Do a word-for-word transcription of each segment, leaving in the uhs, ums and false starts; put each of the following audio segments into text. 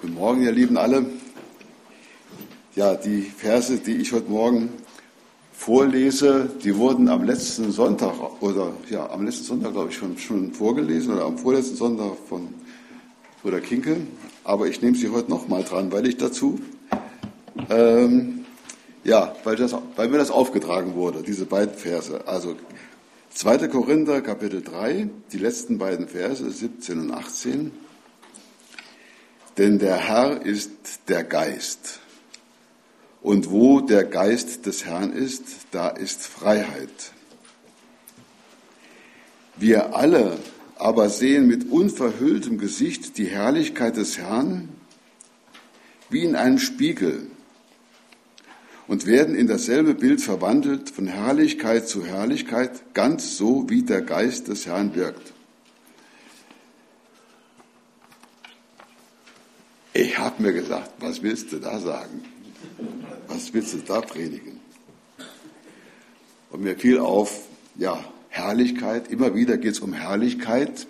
Guten Morgen, ihr Lieben alle. Ja, die Verse, die ich heute Morgen vorlese, die wurden am letzten Sonntag, oder ja, am letzten Sonntag, glaube ich, schon, schon vorgelesen, oder am vorletzten Sonntag von Bruder Kinke. Aber ich nehme sie heute nochmal dran, weil ich dazu, ähm, ja, weil, das, weil mir das aufgetragen wurde, diese beiden Verse. Also zweiter Korinther, Kapitel drei, die letzten beiden Verse, siebzehn und achtzehn. Denn der Herr ist der Geist. Und wo der Geist des Herrn ist, da ist Freiheit. Wir alle aber sehen mit unverhülltem Gesicht die Herrlichkeit des Herrn wie in einem Spiegel und werden in dasselbe Bild verwandelt von Herrlichkeit zu Herrlichkeit, ganz so wie der Geist des Herrn wirkt. Ich habe mir gedacht, was willst du da sagen? Was willst du da predigen? Und mir fiel auf, ja, Herrlichkeit, immer wieder geht es um Herrlichkeit.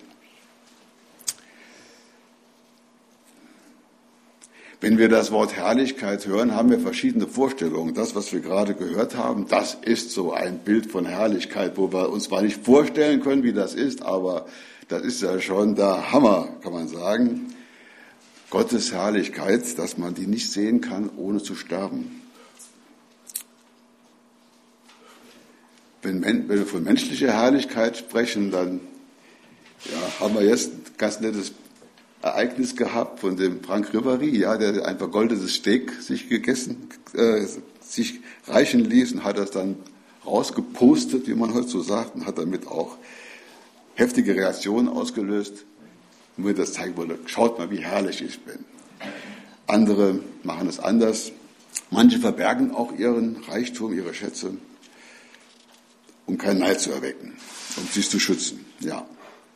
Wenn wir das Wort Herrlichkeit hören, haben wir verschiedene Vorstellungen. Das, was wir gerade gehört haben, das ist so ein Bild von Herrlichkeit, wo wir uns zwar nicht vorstellen können, wie das ist, aber das ist ja schon der Hammer, kann man sagen. Gottes Herrlichkeit, dass man die nicht sehen kann, ohne zu sterben. Wenn, wenn wir von menschlicher Herrlichkeit sprechen, dann ja, haben wir jetzt ein ganz nettes Ereignis gehabt von dem Frank Ribéry, ja, der ein vergoldetes Steak sich gegessen, äh, sich reichen ließ und hat das dann rausgepostet, wie man heute so sagt, und hat damit auch heftige Reaktionen ausgelöst. Und mir das zeigen wollte, schaut mal, wie herrlich ich bin. Andere machen es anders. Manche verbergen auch ihren Reichtum, ihre Schätze, um keinen Neid zu erwecken, um sich zu schützen. Ja.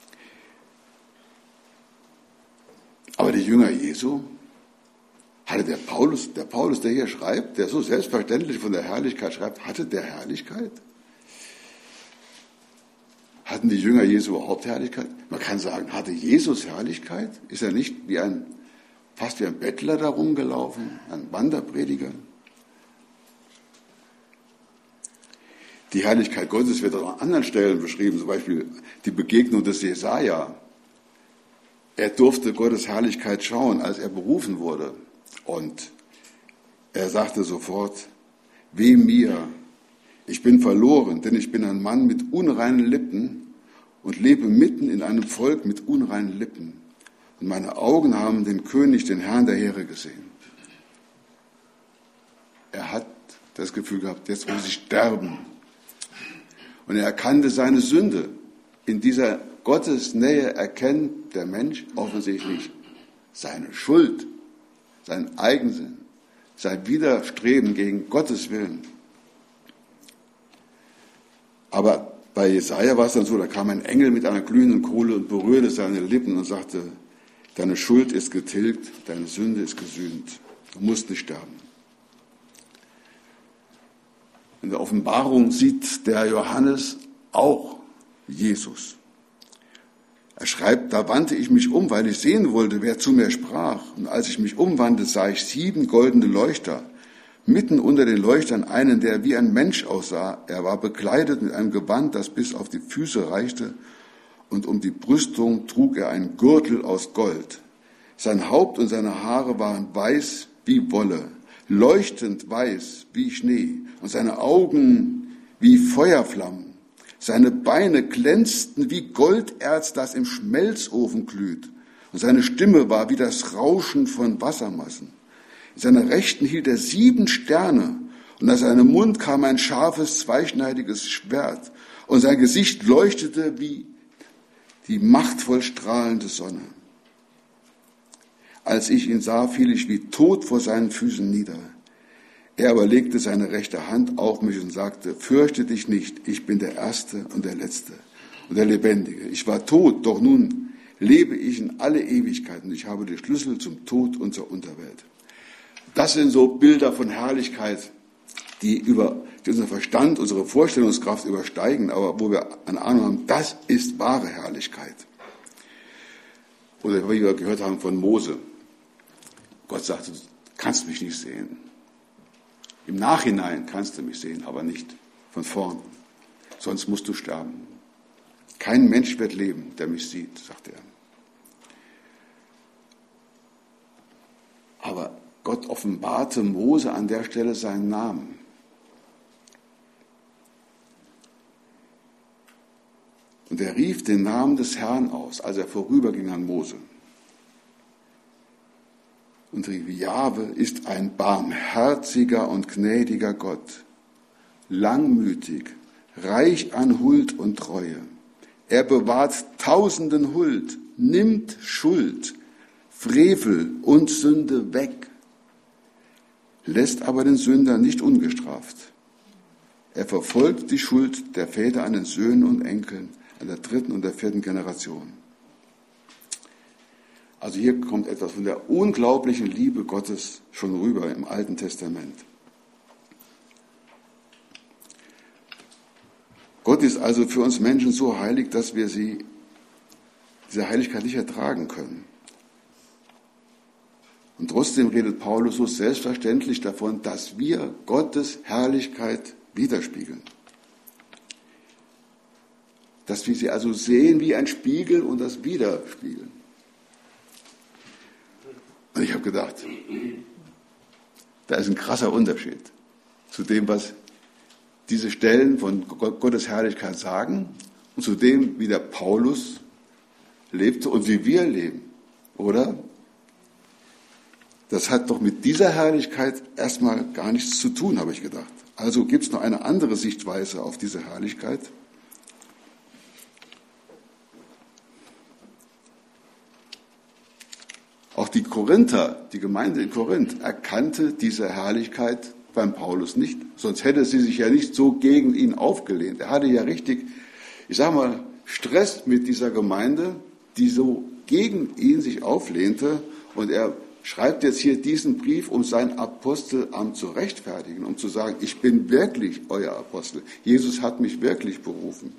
Aber die Jünger Jesu, hatte der Paulus, der Paulus, der hier schreibt, der so selbstverständlich von der Herrlichkeit schreibt, hatte der Herrlichkeit? Hatten die Jünger Jesu überhaupt Herrlichkeit? Man kann sagen, hatte Jesus Herrlichkeit? Ist er nicht wie ein, fast wie ein Bettler da rumgelaufen, ein Wanderprediger? Die Herrlichkeit Gottes wird auch an anderen Stellen beschrieben, zum Beispiel die Begegnung des Jesaja. Er durfte Gottes Herrlichkeit schauen, als er berufen wurde. Und er sagte sofort, weh mir, ich bin verloren, denn ich bin ein Mann mit unreinen Lippen und lebe mitten in einem Volk mit unreinen Lippen. Und meine Augen haben den König, den Herrn der Heere gesehen. Er hat das Gefühl gehabt, jetzt muss ich sterben. Und er erkannte seine Sünde. In dieser Gottesnähe erkennt der Mensch offensichtlich seine Schuld, seinen Eigensinn, sein Widerstreben gegen Gottes Willen. Aber bei Jesaja war es dann so, da kam ein Engel mit einer glühenden Kohle und berührte seine Lippen und sagte, deine Schuld ist getilgt, deine Sünde ist gesühnt, du musst nicht sterben. In der Offenbarung sieht der Johannes auch Jesus. Er schreibt, da wandte ich mich um, weil ich sehen wollte, wer zu mir sprach. Und als ich mich umwandte, sah ich sieben goldene Leuchter. Mitten unter den Leuchtern einen, der wie ein Mensch aussah. Er war bekleidet mit einem Gewand, das bis auf die Füße reichte. Und um die Brüstung trug er einen Gürtel aus Gold. Sein Haupt und seine Haare waren weiß wie Wolle, leuchtend weiß wie Schnee. Und seine Augen wie Feuerflammen. Seine Beine glänzten wie Golderz, das im Schmelzofen glüht. Und seine Stimme war wie das Rauschen von Wassermassen. In seiner Rechten hielt er sieben Sterne. Und aus seinem Mund kam ein scharfes, zweischneidiges Schwert. Und sein Gesicht leuchtete wie die machtvoll strahlende Sonne. Als ich ihn sah, fiel ich wie tot vor seinen Füßen nieder. Er aber legte seine rechte Hand auf mich und sagte, fürchte dich nicht, ich bin der Erste und der Letzte und der Lebendige. Ich war tot, doch nun lebe ich in alle Ewigkeit und ich habe die Schlüssel zum Tod und zur Unterwelt. Das sind so Bilder von Herrlichkeit, die über die unseren Verstand, unsere Vorstellungskraft übersteigen, aber wo wir eine Ahnung haben, das ist wahre Herrlichkeit. Oder wie wir gehört haben von Mose. Gott sagte, du kannst mich nicht sehen. Im Nachhinein kannst du mich sehen, aber nicht von vorn. Sonst musst du sterben. Kein Mensch wird leben, der mich sieht, sagt er. Aber Gott offenbarte Mose an der Stelle seinen Namen. Und er rief den Namen des Herrn aus, als er vorüberging an Mose. Und rief, Jahwe ist ein barmherziger und gnädiger Gott, langmütig, reich an Huld und Treue. Er bewahrt Tausenden Huld, nimmt Schuld, Frevel und Sünde weg, lässt aber den Sünder nicht ungestraft. Er verfolgt die Schuld der Väter an den Söhnen und Enkeln, an der dritten und der vierten Generation. Also hier kommt etwas von der unglaublichen Liebe Gottes schon rüber im Alten Testament. Gott ist also für uns Menschen so heilig, dass wir sie, diese Heiligkeit nicht ertragen können. Und trotzdem redet Paulus so selbstverständlich davon, dass wir Gottes Herrlichkeit widerspiegeln. Dass wir sie also sehen wie ein Spiegel und das widerspiegeln. Und ich habe gedacht, da ist ein krasser Unterschied zu dem, was diese Stellen von Gottes Herrlichkeit sagen und zu dem, wie der Paulus lebte und wie wir leben, oder? Das hat doch mit dieser Herrlichkeit erstmal gar nichts zu tun, habe ich gedacht. Also gibt es noch eine andere Sichtweise auf diese Herrlichkeit. Auch die Korinther, die Gemeinde in Korinth, erkannte diese Herrlichkeit beim Paulus nicht. Sonst hätte sie sich ja nicht so gegen ihn aufgelehnt. Er hatte ja richtig, ich sage mal, Stress mit dieser Gemeinde, die so gegen ihn sich auflehnte. Und er schreibt jetzt hier diesen Brief, um sein Apostelamt zu rechtfertigen, um zu sagen, ich bin wirklich euer Apostel. Jesus hat mich wirklich berufen.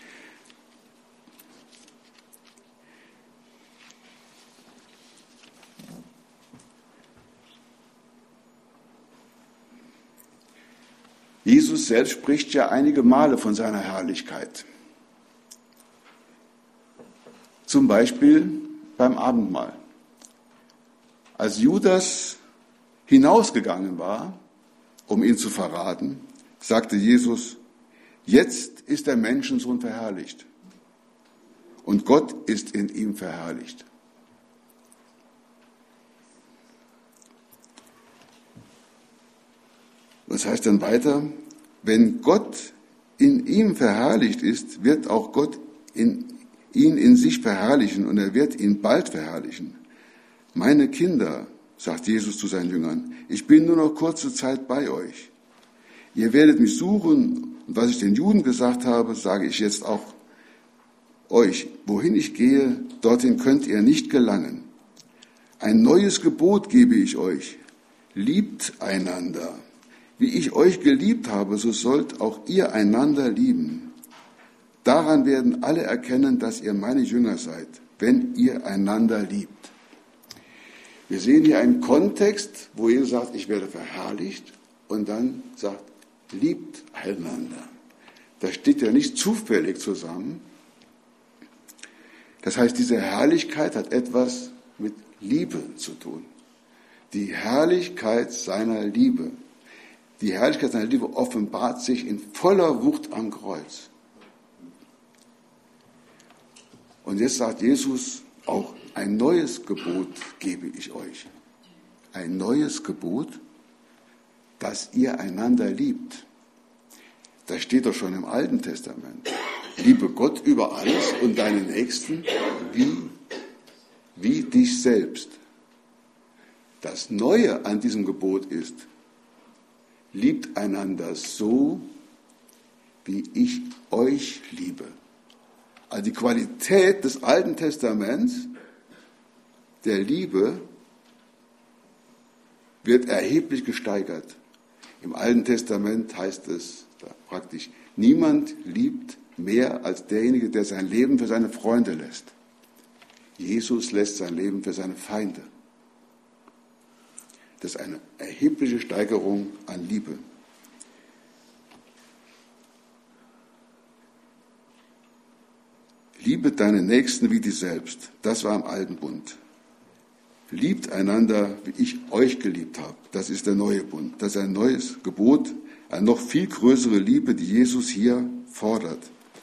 Jesus selbst spricht ja einige Male von seiner Herrlichkeit. Zum Beispiel beim Abendmahl. Als Judas hinausgegangen war, um ihn zu verraten, sagte Jesus, jetzt ist der Menschensohn verherrlicht und Gott ist in ihm verherrlicht. Das heißt dann weiter, wenn Gott in ihm verherrlicht ist, wird auch Gott in, ihn in sich verherrlichen und er wird ihn bald verherrlichen. Meine Kinder, sagt Jesus zu seinen Jüngern, ich bin nur noch kurze Zeit bei euch. Ihr werdet mich suchen und was ich den Juden gesagt habe, sage ich jetzt auch euch. Wohin ich gehe, dorthin könnt ihr nicht gelangen. Ein neues Gebot gebe ich euch. Liebt einander. Wie ich euch geliebt habe, so sollt auch ihr einander lieben. Daran werden alle erkennen, dass ihr meine Jünger seid, wenn ihr einander liebt. Wir sehen hier einen Kontext, wo Jesus sagt, ich werde verherrlicht und dann sagt, liebt einander. Das steht ja nicht zufällig zusammen. Das heißt, diese Herrlichkeit hat etwas mit Liebe zu tun. Die Herrlichkeit seiner Liebe. Die Herrlichkeit seiner Liebe offenbart sich in voller Wucht am Kreuz. Und jetzt sagt Jesus, auch ein neues Gebot gebe ich euch. Ein neues Gebot, dass ihr einander liebt. Das steht doch schon im Alten Testament. Liebe Gott über alles und deinen Nächsten wie, wie dich selbst. Das Neue an diesem Gebot ist, liebt einander so, wie ich euch liebe. Also die Qualität des Alten Testaments, der Liebe, wird erheblich gesteigert. Im Alten Testament heißt es praktisch, niemand liebt mehr als derjenige, der sein Leben für seine Freunde lässt. Jesus lässt sein Leben für seine Feinde. Das ist eine erhebliche Steigerung an Liebe. Liebe deinen Nächsten wie dich selbst. Das war im alten Bund. Liebt einander, wie ich euch geliebt habe. Das ist der neue Bund. Das ist ein neues Gebot, eine noch viel größere Liebe, die Jesus hier fordert.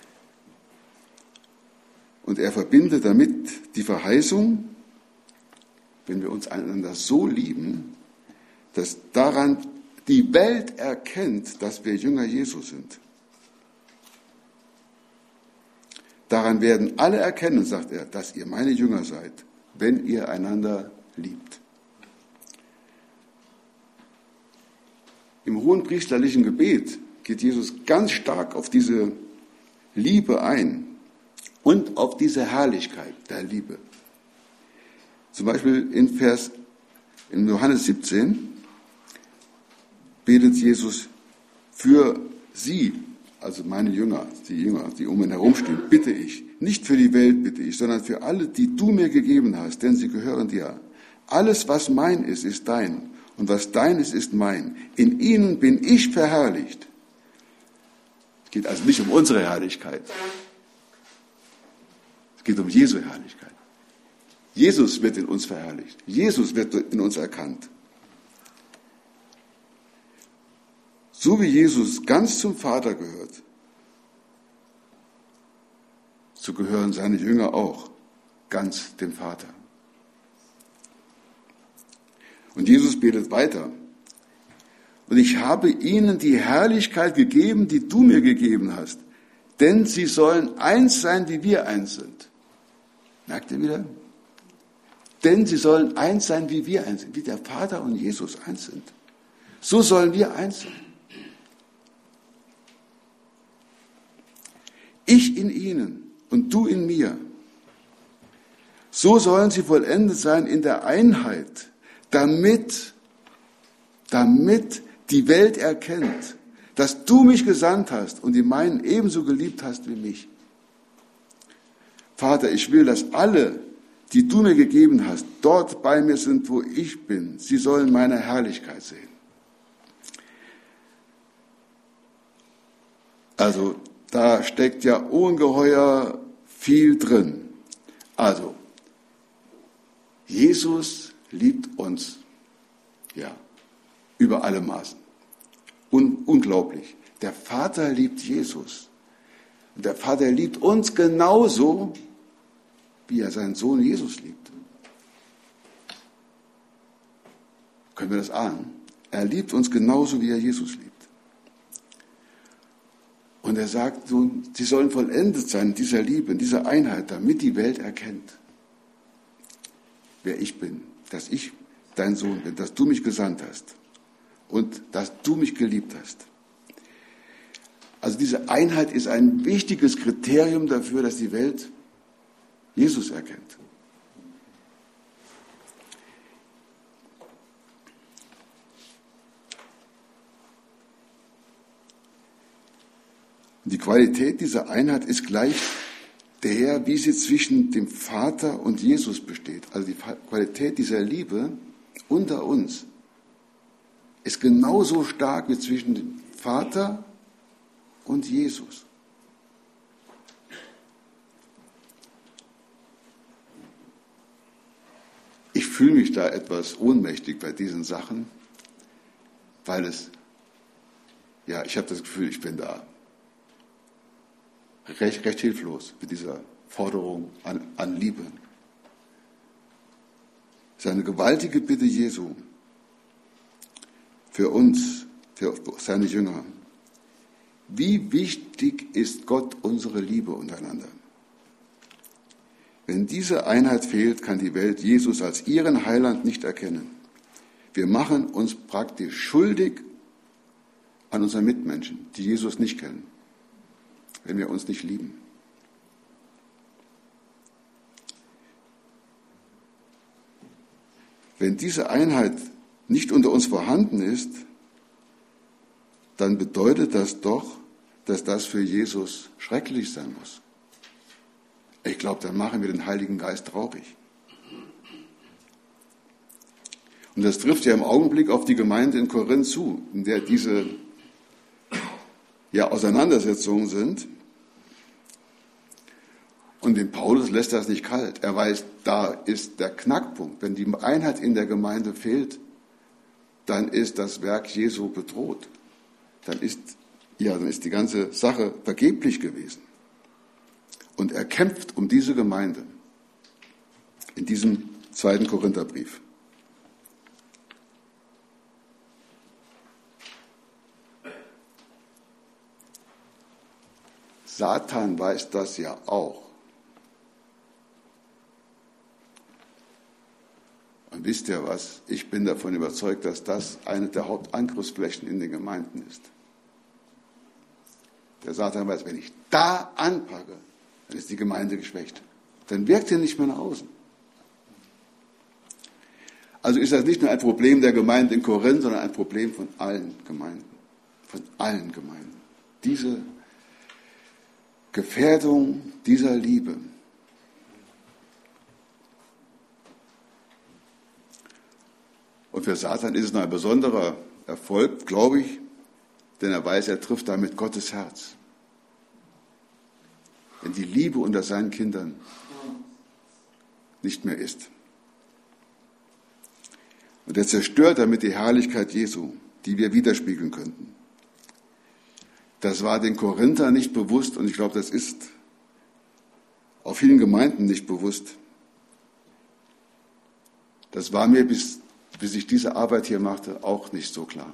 Und er verbindet damit die Verheißung, wenn wir uns einander so lieben, dass daran die Welt erkennt, dass wir Jünger Jesu sind. Daran werden alle erkennen, sagt er, dass ihr meine Jünger seid, wenn ihr einander liebt. Im hohenpriesterlichen Gebet geht Jesus ganz stark auf diese Liebe ein und auf diese Herrlichkeit der Liebe. Zum Beispiel in Vers, in Johannes siebzehn betet Jesus für sie, also meine Jünger, die Jünger, die um ihn herumstehen, bitte ich, nicht für die Welt bitte ich, sondern für alle, die du mir gegeben hast, denn sie gehören dir. Alles, was mein ist, ist dein, und was dein ist, ist mein. In ihnen bin ich verherrlicht. Es geht also nicht um unsere Herrlichkeit. Es geht um Jesu Herrlichkeit. Jesus wird in uns verherrlicht. Jesus wird in uns erkannt. So wie Jesus ganz zum Vater gehört, so gehören seine Jünger auch ganz dem Vater. Und Jesus betet weiter. Und ich habe ihnen die Herrlichkeit gegeben, die du mir gegeben hast, denn sie sollen eins sein, wie wir eins sind. Merkt ihr wieder? Denn sie sollen eins sein, wie wir eins sind, wie der Vater und Jesus eins sind. So sollen wir eins sein. Ich in ihnen und du in mir. So sollen sie vollendet sein in der Einheit, damit, damit die Welt erkennt, dass du mich gesandt hast und die meinen ebenso geliebt hast wie mich. Vater, ich will, dass alle, die du mir gegeben hast, dort bei mir sind, wo ich bin. Sie sollen meine Herrlichkeit sehen. Also, da steckt ja ungeheuer viel drin. Also, Jesus liebt uns, ja, über alle Maßen. Un- unglaublich. Der Vater liebt Jesus. Und der Vater liebt uns genauso, wie er seinen Sohn Jesus liebt. Können wir das ahnen? Er liebt uns genauso, wie er Jesus liebt. Und er sagt, sie sollen vollendet sein in dieser Liebe, in dieser Einheit, damit die Welt erkennt, wer ich bin, dass ich dein Sohn bin, dass du mich gesandt hast und dass du mich geliebt hast. Also diese Einheit ist ein wichtiges Kriterium dafür, dass die Welt Jesus erkennt. Die Qualität dieser Einheit ist gleich der, wie sie zwischen dem Vater und Jesus besteht. Also die Qualität dieser Liebe unter uns ist genauso stark wie zwischen dem Vater und Jesus. Ich fühle mich da etwas ohnmächtig bei diesen Sachen, weil es, ja, ich habe das Gefühl, ich bin da recht, recht hilflos mit dieser Forderung an, an Liebe. Es ist eine gewaltige Bitte Jesu für uns, für seine Jünger. Wie wichtig ist Gott unsere Liebe untereinander? Wenn diese Einheit fehlt, kann die Welt Jesus als ihren Heiland nicht erkennen. Wir machen uns praktisch schuldig an unseren Mitmenschen, die Jesus nicht kennen, wenn wir uns nicht lieben. Wenn diese Einheit nicht unter uns vorhanden ist, dann bedeutet das doch, dass das für Jesus schrecklich sein muss. Ich glaube, dann machen wir den Heiligen Geist traurig. Und das trifft ja im Augenblick auf die Gemeinde in Korinth zu, in der diese ja, Auseinandersetzungen sind. Und den Paulus lässt das nicht kalt. Er weiß, da ist der Knackpunkt. Wenn die Einheit in der Gemeinde fehlt, dann ist das Werk Jesu bedroht. Dann ist, ja, dann ist die ganze Sache vergeblich gewesen. Und er kämpft um diese Gemeinde in diesem zweiten Korintherbrief. Satan weiß das ja auch. Und wisst ihr was? Ich bin davon überzeugt, dass das eine der Hauptangriffsflächen in den Gemeinden ist. Der Satan weiß, wenn ich da anpacke, dann ist die Gemeinde geschwächt. Dann wirkt er nicht mehr nach außen. Also ist das nicht nur ein Problem der Gemeinde in Korinth, sondern ein Problem von allen Gemeinden. Von allen Gemeinden. Diese Gefährdung dieser Liebe. Und für Satan ist es noch ein besonderer Erfolg, glaube ich, denn er weiß, er trifft damit Gottes Herz. Wenn die Liebe unter seinen Kindern nicht mehr ist. Und er zerstört damit die Herrlichkeit Jesu, die wir widerspiegeln könnten. Das war den Korinthern nicht bewusst und ich glaube, das ist auch vielen Gemeinden nicht bewusst. Das war mir, bis, bis ich diese Arbeit hier machte, auch nicht so klar.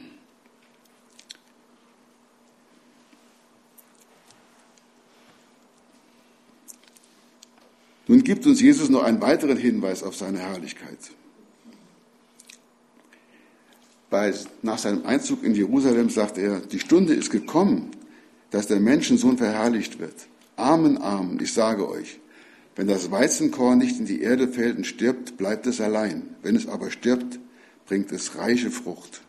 Nun gibt uns Jesus noch einen weiteren Hinweis auf seine Herrlichkeit. Bei, nach seinem Einzug in Jerusalem sagt er, die Stunde ist gekommen, dass der Menschensohn verherrlicht wird. Amen, Amen, ich sage euch, wenn das Weizenkorn nicht in die Erde fällt und stirbt, bleibt es allein. Wenn es aber stirbt, bringt es reiche Frucht.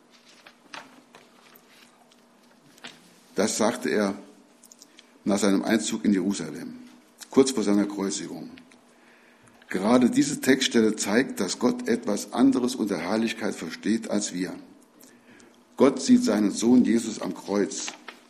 Das sagte er nach seinem Einzug in Jerusalem, kurz vor seiner Kreuzigung. Gerade diese Textstelle zeigt, dass Gott etwas anderes unter Herrlichkeit versteht als wir. Gott sieht seinen Sohn Jesus am Kreuz.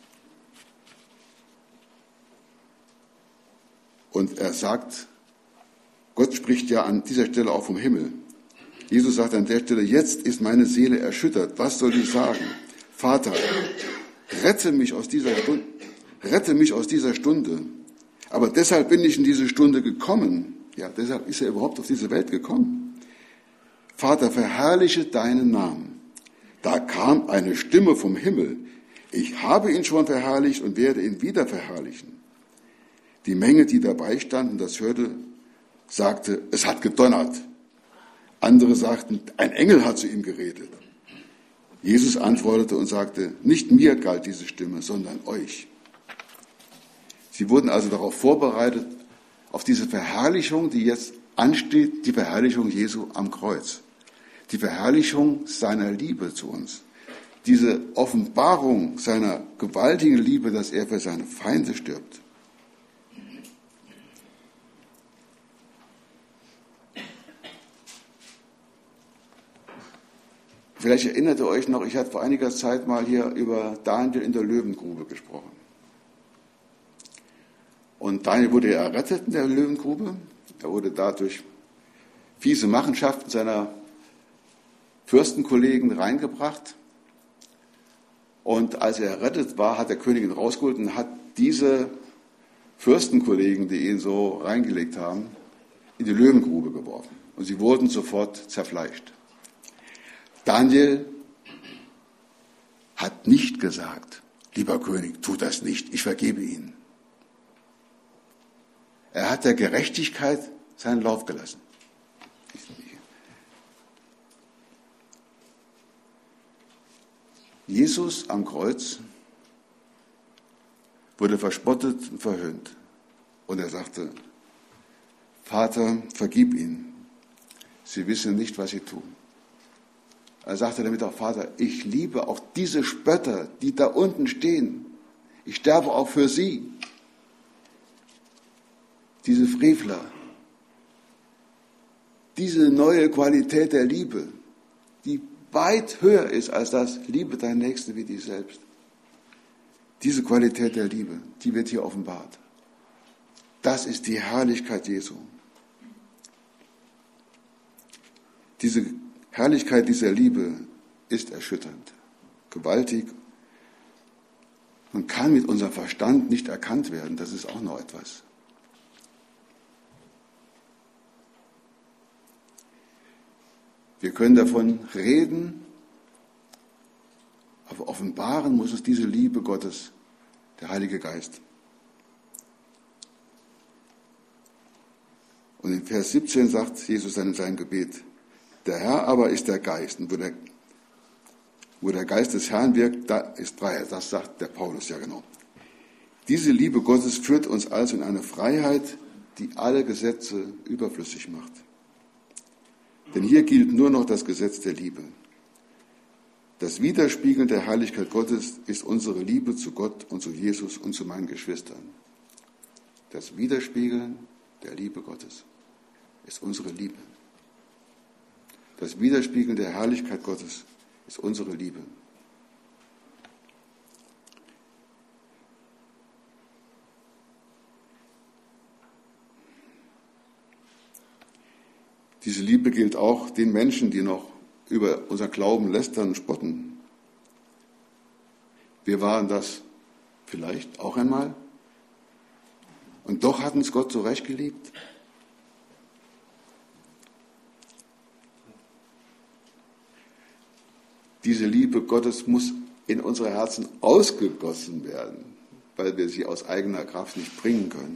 Und er sagt, Gott spricht ja an dieser Stelle auch vom Himmel. Jesus sagt an der Stelle, jetzt ist meine Seele erschüttert. Was soll ich sagen? Vater, rette mich aus dieser Stunde. Rette mich aus dieser Stunde. Aber deshalb bin ich in diese Stunde gekommen. Ja, deshalb ist er überhaupt auf diese Welt gekommen. Vater, verherrliche deinen Namen. Da kam eine Stimme vom Himmel. Ich habe ihn schon verherrlicht und werde ihn wieder verherrlichen. Die Menge, die dabei standen, das hörte, sagte, es hat gedonnert. Andere sagten, ein Engel hat zu ihm geredet. Jesus antwortete und sagte, nicht mir galt diese Stimme, sondern euch. Sie wurden also darauf vorbereitet, auf diese Verherrlichung, die jetzt ansteht, die Verherrlichung Jesu am Kreuz. Die Verherrlichung seiner Liebe zu uns. Diese Offenbarung seiner gewaltigen Liebe, dass er für seine Feinde stirbt. Vielleicht erinnert ihr euch noch, ich hatte vor einiger Zeit mal hier über Daniel in der Löwengrube gesprochen. Und Daniel wurde ja errettet in der Löwengrube. Er wurde dadurch fiese Machenschaften seiner Fürstenkollegen reingebracht. Und als er errettet war, hat der König ihn rausgeholt und hat diese Fürstenkollegen, die ihn so reingelegt haben, in die Löwengrube geworfen. Und sie wurden sofort zerfleischt. Daniel hat nicht gesagt, lieber König, tu das nicht, ich vergebe Ihnen. Er hat der Gerechtigkeit seinen Lauf gelassen. Jesus am Kreuz wurde verspottet und verhöhnt. Und er sagte, Vater, vergib ihnen. Sie wissen nicht, was sie tun. Er sagte damit auch, Vater, ich liebe auch diese Spötter, die da unten stehen. Ich sterbe auch für sie. Diese Frevler. Diese neue Qualität der Liebe, die weit höher ist als das, liebe deinen Nächsten wie dich selbst. Diese Qualität der Liebe, die wird hier offenbart. Das ist die Herrlichkeit Jesu. Diese Herrlichkeit dieser Liebe ist erschütternd, gewaltig und kann mit unserem Verstand nicht erkannt werden. Das ist auch noch etwas. Wir können davon reden, aber offenbaren muss es diese Liebe Gottes, der Heilige Geist. Und in Vers siebzehn sagt Jesus dann in seinem Gebet, der Herr aber ist der Geist. Und wo der, wo der Geist des Herrn wirkt, da ist Freiheit. Das sagt der Paulus ja genau. Diese Liebe Gottes führt uns also in eine Freiheit, die alle Gesetze überflüssig macht. Denn hier gilt nur noch das Gesetz der Liebe. Das Widerspiegeln der Herrlichkeit Gottes ist unsere Liebe zu Gott und zu Jesus und zu meinen Geschwistern. Das Widerspiegeln der Liebe Gottes ist unsere Liebe. Das Widerspiegeln der Herrlichkeit Gottes ist unsere Liebe. Diese Liebe gilt auch den Menschen, die noch über unser Glauben lästern und spotten. Wir waren das vielleicht auch einmal und doch hat uns Gott so recht geliebt. Diese Liebe Gottes muss in unsere Herzen ausgegossen werden, weil wir sie aus eigener Kraft nicht bringen können.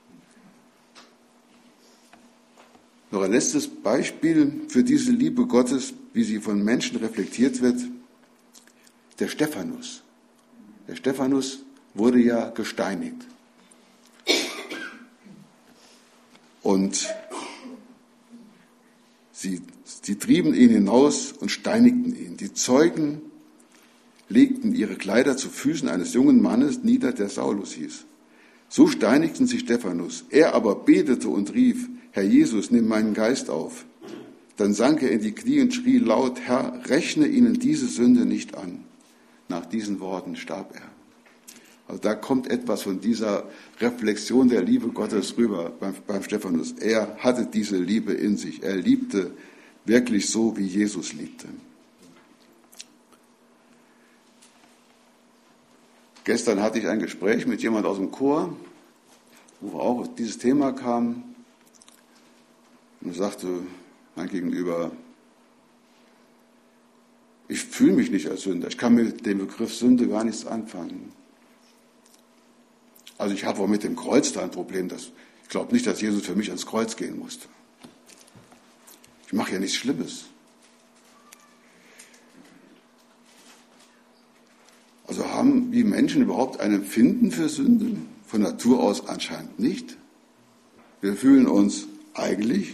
Noch ein letztes Beispiel für diese Liebe Gottes, wie sie von Menschen reflektiert wird, der Stephanus. Der Stephanus wurde ja gesteinigt. Und sie, sie trieben ihn hinaus und steinigten ihn. Die Zeugen legten ihre Kleider zu Füßen eines jungen Mannes nieder, der Saulus hieß. So steinigten sie Stephanus. Er aber betete und rief, Herr Jesus, nimm meinen Geist auf. Dann sank er in die Knie und schrie laut, Herr, rechne ihnen diese Sünde nicht an. Nach diesen Worten starb er. Also da kommt etwas von dieser Reflexion der Liebe Gottes rüber beim, beim Stephanus. Er hatte diese Liebe in sich. Er liebte wirklich so, wie Jesus liebte. Gestern hatte ich ein Gespräch mit jemand aus dem Chor, wo auch dieses Thema kam. Und sagte mein Gegenüber, ich fühle mich nicht als Sünder. Ich kann mit dem Begriff Sünde gar nichts anfangen. Also ich habe auch mit dem Kreuz da ein Problem. Dass, ich glaube nicht, dass Jesus für mich ans Kreuz gehen musste. Ich mache ja nichts Schlimmes. Also haben wir Menschen überhaupt ein Empfinden für Sünde? Von Natur aus anscheinend nicht. Wir fühlen uns eigentlich,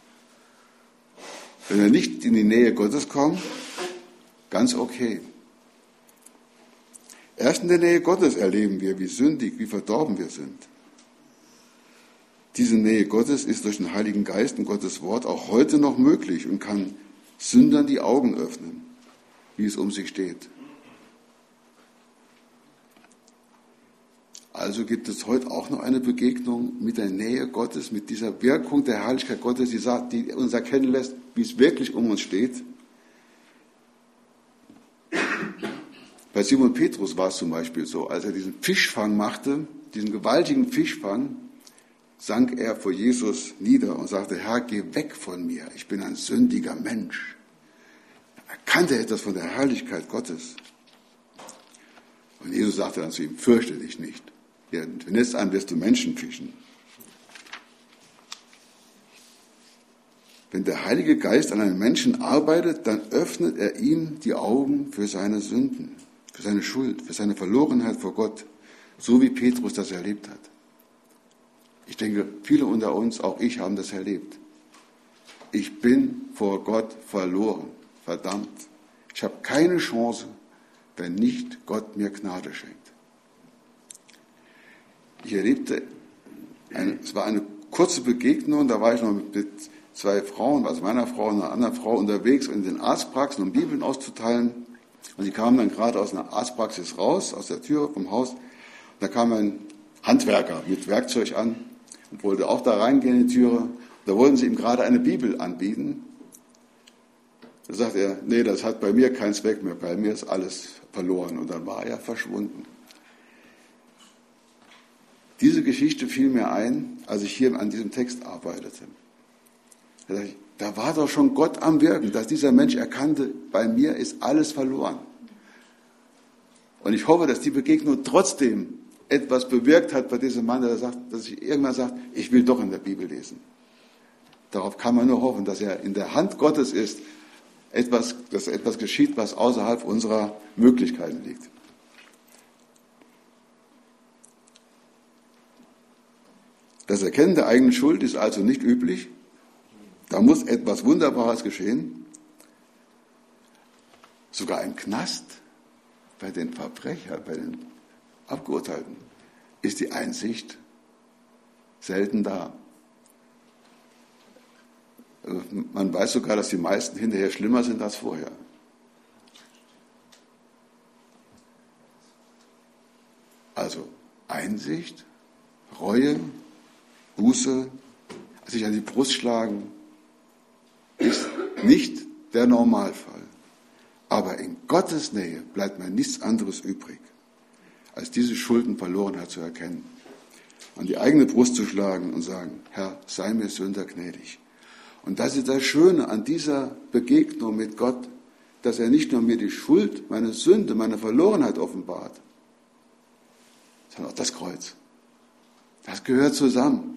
wenn wir nicht in die Nähe Gottes kommen, ganz okay. Erst in der Nähe Gottes erleben wir, wie sündig, wie verdorben wir sind. Diese Nähe Gottes ist durch den Heiligen Geist und Gottes Wort auch heute noch möglich und kann Sündern die Augen öffnen, wie es um sie steht. Also gibt es heute auch noch eine Begegnung mit der Nähe Gottes, mit dieser Wirkung der Herrlichkeit Gottes, die, sagt, die uns erkennen lässt, wie es wirklich um uns steht. Bei Simon Petrus war es zum Beispiel so, als er diesen Fischfang machte, diesen gewaltigen Fischfang, sank er vor Jesus nieder und sagte, Herr, geh weg von mir, ich bin ein sündiger Mensch. Er erkannte etwas von der Herrlichkeit Gottes. Und Jesus sagte dann zu ihm, fürchte dich nicht. Ja, von jetzt an wirst du Menschen fischen. Wenn der Heilige Geist an einem Menschen arbeitet, dann öffnet er ihm die Augen für seine Sünden, für seine Schuld, für seine Verlorenheit vor Gott, so wie Petrus das erlebt hat. Ich denke, viele unter uns, auch ich, haben das erlebt. Ich bin vor Gott verloren, verdammt. Ich habe keine Chance, wenn nicht Gott mir Gnade schenkt. Ich erlebte, eine, es war eine kurze Begegnung, da war ich noch mit zwei Frauen, also meiner Frau und einer anderen Frau, unterwegs in den Arztpraxen, um Bibeln auszuteilen. Und sie kamen dann gerade aus einer Arztpraxis raus, aus der Tür vom Haus. Und da kam ein Handwerker mit Werkzeug an und wollte auch da reingehen in die Türe. Und da wollten sie ihm gerade eine Bibel anbieten. Da sagt er, nee, das hat bei mir keinen Zweck mehr, bei mir ist alles verloren. Und dann war er verschwunden. Diese Geschichte fiel mir ein, als ich hier an diesem Text arbeitete. Da dachte ich, da war doch schon Gott am Wirken, dass dieser Mensch erkannte, bei mir ist alles verloren. Und ich hoffe, dass die Begegnung trotzdem etwas bewirkt hat bei diesem Mann, der sagt, dass sich irgendwann sagt, ich will doch in der Bibel lesen. Darauf kann man nur hoffen, dass er in der Hand Gottes ist, etwas, dass etwas geschieht, was außerhalb unserer Möglichkeiten liegt. Das Erkennen der eigenen Schuld ist also nicht üblich. Da muss etwas Wunderbares geschehen. Sogar ein Knast bei den Verbrechern, bei den Abgeurteilten, ist die Einsicht selten da. Also man weiß sogar, dass die meisten hinterher schlimmer sind als vorher. Also Einsicht, Reue, Buße, sich an die Brust schlagen, ist nicht der Normalfall. Aber in Gottes Nähe bleibt mir nichts anderes übrig, als diese Schuldenverlorenheit zu erkennen, an die eigene Brust zu schlagen und sagen, Herr, sei mir Sünder gnädig. Und das ist das Schöne an dieser Begegnung mit Gott, dass er nicht nur mir die Schuld, meine Sünde, meine Verlorenheit offenbart, sondern auch das Kreuz. Das gehört zusammen.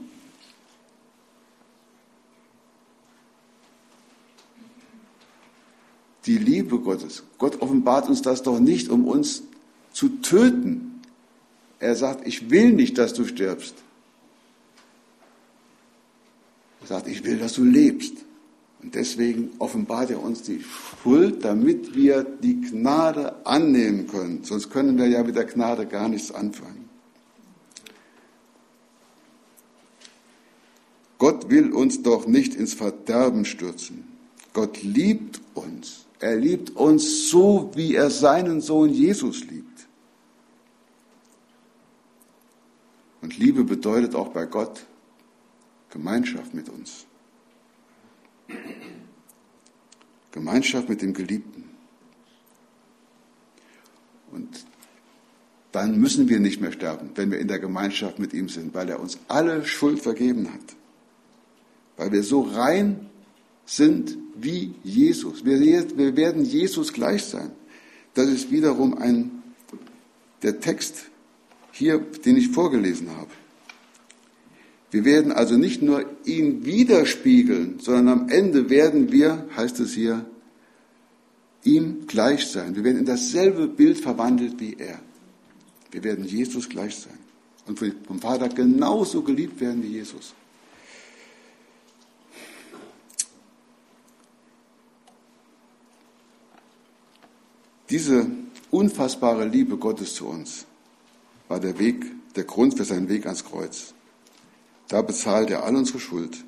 Die Liebe Gottes. Gott offenbart uns das doch nicht, um uns zu töten. Er sagt, ich will nicht, dass du stirbst. Er sagt, ich will, dass du lebst. Und deswegen offenbart er uns die Schuld, damit wir die Gnade annehmen können. Sonst können wir ja mit der Gnade gar nichts anfangen. Gott will uns doch nicht ins Verderben stürzen. Gott liebt uns. Er liebt uns so, wie er seinen Sohn Jesus liebt. Und Liebe bedeutet auch bei Gott Gemeinschaft mit uns. Gemeinschaft mit dem Geliebten. Und dann müssen wir nicht mehr sterben, wenn wir in der Gemeinschaft mit ihm sind, weil er uns alle Schuld vergeben hat. Weil wir so rein sind wie Jesus. Wir, wir werden Jesus gleich sein. Das ist wiederum ein, der Text hier, den ich vorgelesen habe. Wir werden also nicht nur ihn widerspiegeln, sondern am Ende werden wir, heißt es hier, ihm gleich sein. Wir werden in dasselbe Bild verwandelt wie er. Wir werden Jesus gleich sein. Und vom Vater genauso geliebt werden wie Jesus. Diese unfassbare Liebe Gottes zu uns war der Weg, der Grund für seinen Weg ans Kreuz. Da bezahlt er all unsere Schuld.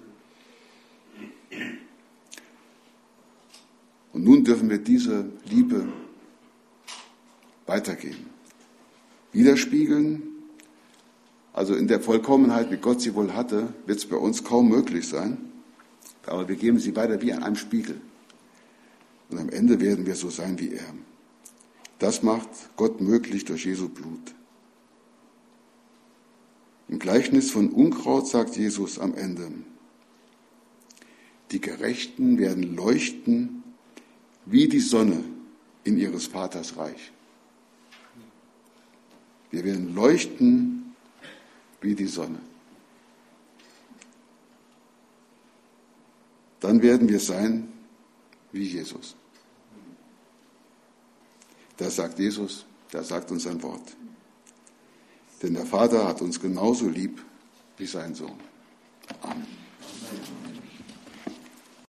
Und nun dürfen wir diese Liebe weitergeben. Widerspiegeln, also in der Vollkommenheit, wie Gott sie wohl hatte, wird es bei uns kaum möglich sein. Aber wir geben sie weiter wie an einem Spiegel. Und am Ende werden wir so sein wie er. Das macht Gott möglich durch Jesu Blut. Im Gleichnis von Unkraut sagt Jesus am Ende, die Gerechten werden leuchten wie die Sonne in ihres Vaters Reich. Wir werden leuchten wie die Sonne. Dann werden wir sein wie Jesus. Das sagt Jesus, das sagt uns sein Wort. Denn der Vater hat uns genauso lieb wie sein Sohn. Amen.